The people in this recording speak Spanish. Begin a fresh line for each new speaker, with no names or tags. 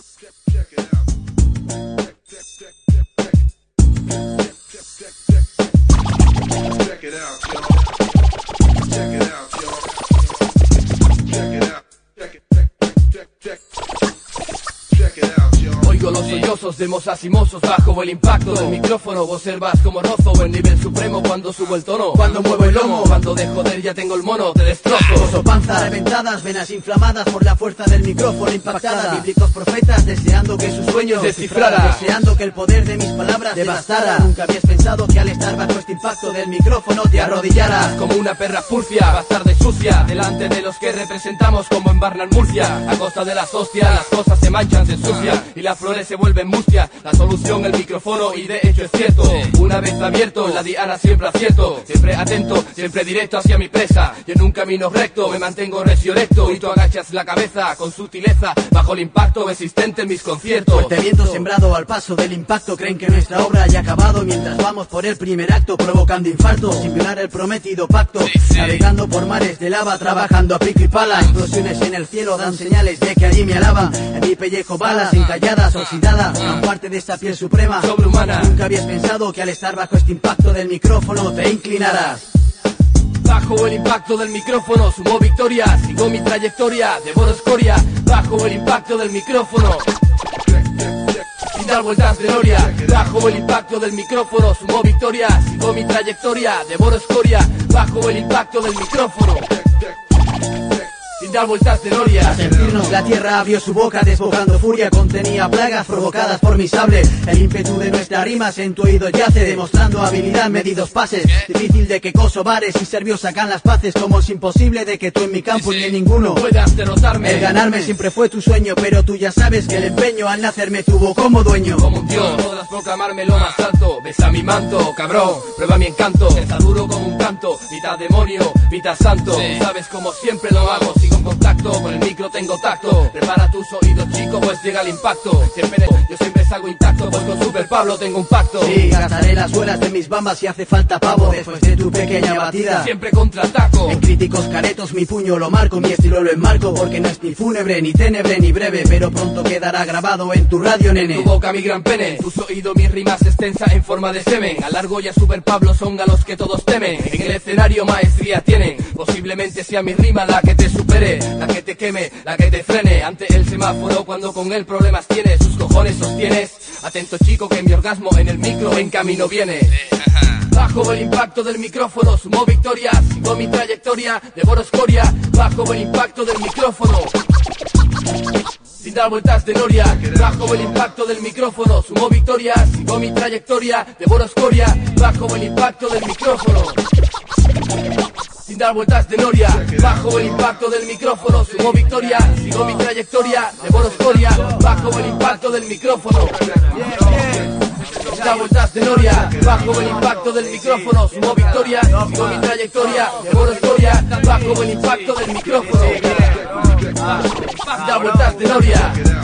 Oigo los sollozos de mozas y mozos bajo el impacto del micrófono. Observas como rozo el nivel supremo cuando subo el tono, cuando muevo el lomo, cuando de joder ya tengo el mono, te destrozo.
Oso panza reventadas, venas inflamadas por la fuerza del micrófono impactada. Bíblicos profetas deseando que sus sueños
descifrara,
deseando que el poder de mis palabras devastara. Nunca habías pensado que al estar bajo este impacto del micrófono te arrodillaras
como una perra furcia, bastarda y sucia, delante de los que representamos como en Barna en Murcia. A costa de las hostias, las cosas se manchan, se ensucian y las flores se vuelven mustia. La solución el micrófono y de hecho es cierto. Una vez abierto, la diana siempre acierto. Siempre atento, siempre directo hacia mi presa. Y en un camino recto me mantengo recio recto. Y tú agachas la cabeza con sutileza bajo el impacto existente en mis conciertos.
Fuerte viento sembrado al paso del impacto. Creen que nuestra obra haya acabado mientras vamos por el primer acto, provocando infartos sin violar el prometido pacto. Navegando por mares de lava, trabajando a pico y pala. Explosiones en el cielo dan señales de que allí me alaban. En mi pellejo balas encalladas, oxidadas, gran parte de esta piel suprema
sobrehumana.
Nunca habías pensado que al estar bajo este impacto del micrófono te inclinarás.
Bajo el impacto del micrófono sumo victoria, sigo mi trayectoria, devoro escoria. Bajo el impacto del micrófono, sin dar vueltas de gloria. Bajo el impacto del micrófono sumo victoria, sigo mi trayectoria, devoro escoria. Bajo el impacto del micrófono, sin dar vueltas de gloria.
A sentirnos la tierra abrió su boca desbocando furia. Contenía plagas provocadas por mi sable. El ímpetu de nuestras rimas en tu oído yace, demostrando habilidad, medidos pases. Difícil de que kosovares y serbios sacan las paces, como es imposible de que tú en mi campo ni en ninguno
puedas derrotarme.
El ganarme siempre fue tu sueño, pero tú ya sabes que el empeño al nacer me tuvo como dueño.
Como un dios podrás proclamarme lo más alto. Besa mi manto, cabrón, prueba mi encanto. Está duro como un canto, mitad demonio, mitad santo. Sabes como siempre lo hago, sigo en contacto, con el micro tengo tacto. Prepara tus oídos chicos, pues llega el impacto. Yo siempre salgo intacto, pues con Super Pablo tengo un pacto.
Sí, gastaré las suelas de mis bambas si hace falta pavo. Después de tu pequeña batida
siempre contraataco.
En críticos caretos mi puño lo marco, mi estilo lo enmarco, porque no es ni fúnebre, ni ténebre, ni breve, pero pronto quedará grabado en tu radio, nene.
Tu boca mi gran pene, tus oídos mis rimas extensa en forma de semen. Alargo y a Super Pablo son galos que todos temen. En el escenario maestría tienen, posiblemente sea mi rima la que te supere, la que te queme, la que te frene ante el semáforo cuando con él problemas tienes. Sus cojones sostienes, atento chico que mi orgasmo en el micro en camino viene. Bajo el impacto del micrófono sumo victoria, sigo mi trayectoria, devoro escoria. Bajo el impacto del micrófono, sin dar vueltas de gloria. Bajo el impacto del micrófono sumo victoria, sigo mi trayectoria, devoro escoria. Bajo el impacto del micrófono, sin dar vueltas de gloria. Bajo el impacto del micrófono sumo victoria, sigo mi trayectoria, devoro escoria. Bajo el impacto del micrófono, sin dar vueltas de gloria. Bajo el impacto del micrófono sumo victoria, sigo mi trayectoria, devoro escoria. Bajo el impacto del micrófono, sin dar vueltas de gloria.